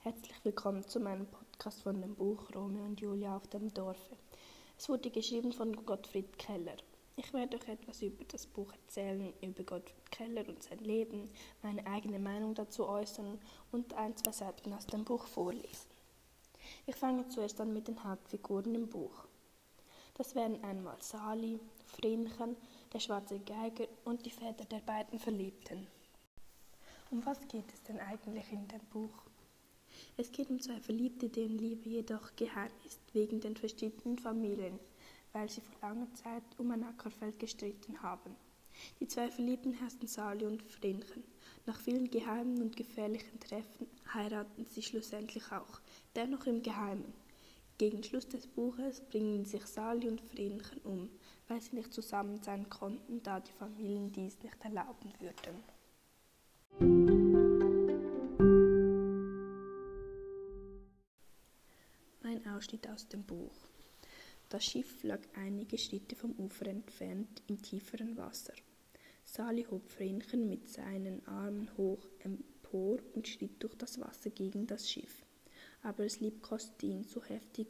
Herzlich willkommen zu meinem Podcast von dem Buch Romeo und Julia auf dem Dorfe. Es wurde geschrieben von Gottfried Keller. Ich werde euch etwas über das Buch erzählen, über Gottfried Keller und sein Leben, meine eigene Meinung dazu äußern und ein, zwei Seiten aus dem Buch vorlesen. Ich fange zuerst an mit den Hauptfiguren im Buch. Das wären einmal Sali, Vrenchen, der schwarze Geiger und die Väter der beiden Verliebten. Um was geht es denn eigentlich in dem Buch? Es geht um zwei Verliebte, deren Liebe jedoch geheim ist, wegen den verschiedenen Familien, weil sie vor langer Zeit um ein Ackerfeld gestritten haben. Die zwei Verliebten heißen Sali und Vrenchen. Nach vielen geheimen und gefährlichen Treffen heiraten sie schlussendlich auch, dennoch im Geheimen. Gegen Schluss des Buches bringen sich Sali und Vrenchen um, weil sie nicht zusammen sein konnten, da die Familien dies nicht erlauben würden. Ein Ausschnitt aus dem Buch. Das Schiff lag einige Schritte vom Ufer entfernt im tieferen Wasser. Sali hob Vrenchen mit seinen Armen hoch empor und schritt durch das Wasser gegen das Schiff. Aber es liebkoste ihn so heftig,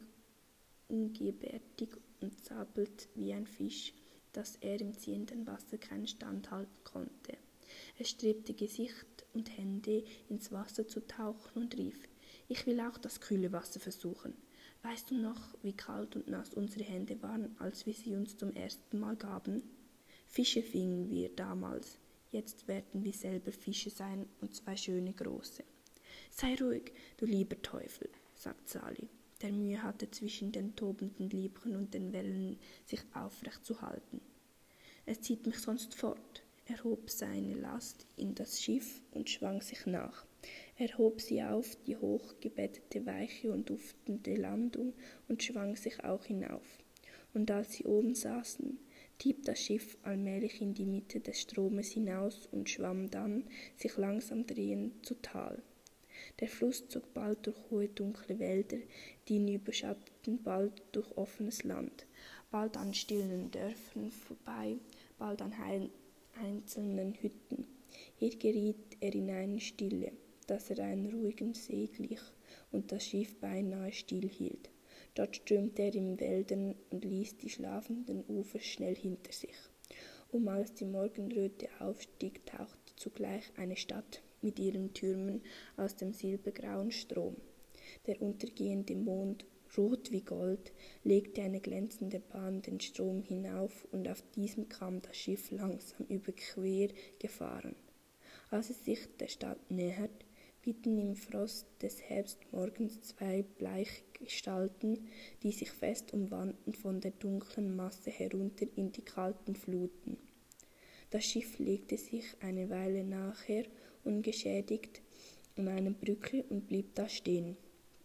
ungebärdig und zappelt wie ein Fisch, dass er im ziehenden Wasser keinen Stand halten konnte. Es strebte Gesicht und Hände ins Wasser zu tauchen und rief: »Ich will auch das kühle Wasser versuchen. Weißt du noch, wie kalt und nass unsere Hände waren, als wir sie uns zum ersten Mal gaben? Fische fingen wir damals. Jetzt werden wir selber Fische sein, und zwei schöne große.« »Sei ruhig, du lieber Teufel«, sagt Sali, der Mühe hatte, zwischen den tobenden Liebchen und den Wellen sich aufrecht zu halten. »Es zieht mich sonst fort.« Er hob seine Last in das Schiff und schwang sich nach. Er hob sie auf die hochgebettete, weiche und duftende Landung und schwang sich auch hinauf. Und als sie oben saßen, trieb das Schiff allmählich in die Mitte des Stromes hinaus und schwamm dann, sich langsam drehend, zu Tal. Der Fluss zog bald durch hohe, dunkle Wälder, die ihn überschatteten, bald durch offenes Land, bald an stillen Dörfern vorbei, bald an einzelnen Hütten. Hier geriet er in eine Stille, dass er einem ruhigen See glich und das Schiff beinahe stillhielt. Dort strömte er in Wäldern und ließ die schlafenden Ufer schnell hinter sich. Als die Morgenröte aufstieg, tauchte zugleich eine Stadt mit ihren Türmen aus dem silbergrauen Strom. Der untergehende Mond, rot wie Gold, legte eine glänzende Bahn den Strom hinauf, und auf diesem kam das Schiff langsam überquer gefahren. Als es sich der Stadt nähert, bieten im Frost des Herbstmorgens zwei Bleichgestalten, die sich fest umwanden, von der dunklen Masse herunter in die kalten Fluten. Das Schiff legte sich eine Weile nachher ungeschädigt an einer Brücke und blieb da stehen.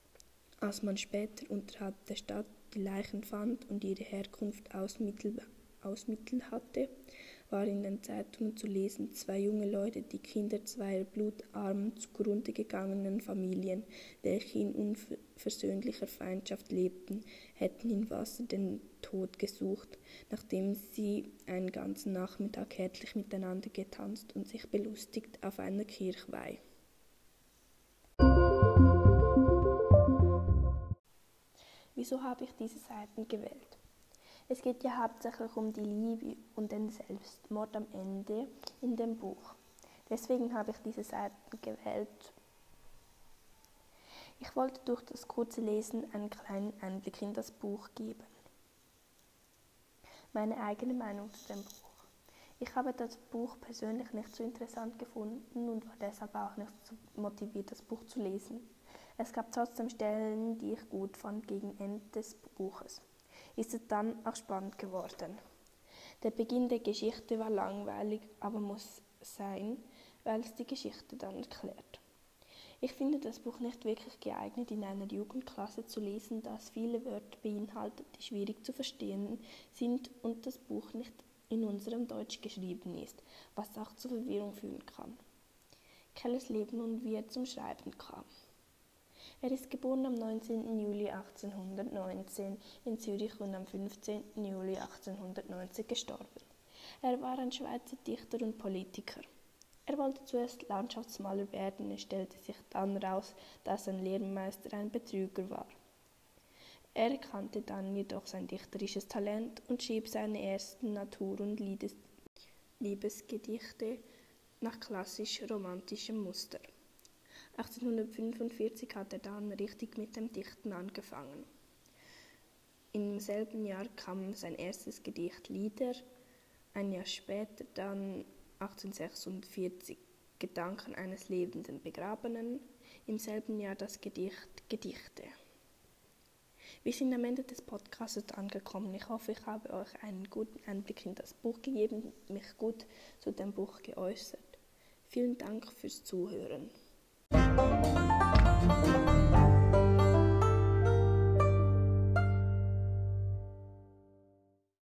Als man später unterhalb der Stadt die Leichen fand und ihre Herkunft ausmittelt hatte, war in den Zeitungen zu lesen: zwei junge Leute, die Kinder zweier blutarmen, zugrunde gegangenen Familien, welche in unversöhnlicher Feindschaft lebten, hätten im Wasser den Tod gesucht, nachdem sie einen ganzen Nachmittag herzlich miteinander getanzt und sich belustigt auf einer Kirchweih. Wieso habe ich diese Seiten gewählt? Es geht ja hauptsächlich um die Liebe und den Selbstmord am Ende in dem Buch. Deswegen habe ich diese Seiten gewählt. Ich wollte durch das kurze Lesen einen kleinen Einblick in das Buch geben. Meine eigene Meinung zu dem Buch. Ich habe das Buch persönlich nicht so interessant gefunden und war deshalb auch nicht so motiviert, das Buch zu lesen. Es gab trotzdem Stellen, die ich gut fand gegen Ende des Buches. Ist es dann auch spannend geworden. Der Beginn der Geschichte war langweilig, aber muss sein, weil es die Geschichte dann erklärt. Ich finde das Buch nicht wirklich geeignet, in einer Jugendklasse zu lesen, da es viele Wörter beinhaltet, die schwierig zu verstehen sind und das Buch nicht in unserem Deutsch geschrieben ist, was auch zu Verwirrung führen kann. Kellers Leben und wie er zum Schreiben kam. Er ist geboren am 19. Juli 1819 in Zürich und am 15. Juli 1890 gestorben. Er war ein Schweizer Dichter und Politiker. Er wollte zuerst Landschaftsmaler werden, es stellte sich dann heraus, dass sein Lehrmeister ein Betrüger war. Er erkannte dann jedoch sein dichterisches Talent und schrieb seine ersten Natur- und Liebesgedichte nach klassisch-romantischem Muster. 1845 hat er dann richtig mit dem Dichten angefangen. Im selben Jahr kam sein erstes Gedicht Lieder, ein Jahr später dann 1846 Gedanken eines lebenden Begrabenen, im selben Jahr das Gedicht Gedichte. Wir sind am Ende des Podcasts angekommen. Ich hoffe, ich habe euch einen guten Einblick in das Buch gegeben, mich gut zu dem Buch geäußert. Vielen Dank fürs Zuhören.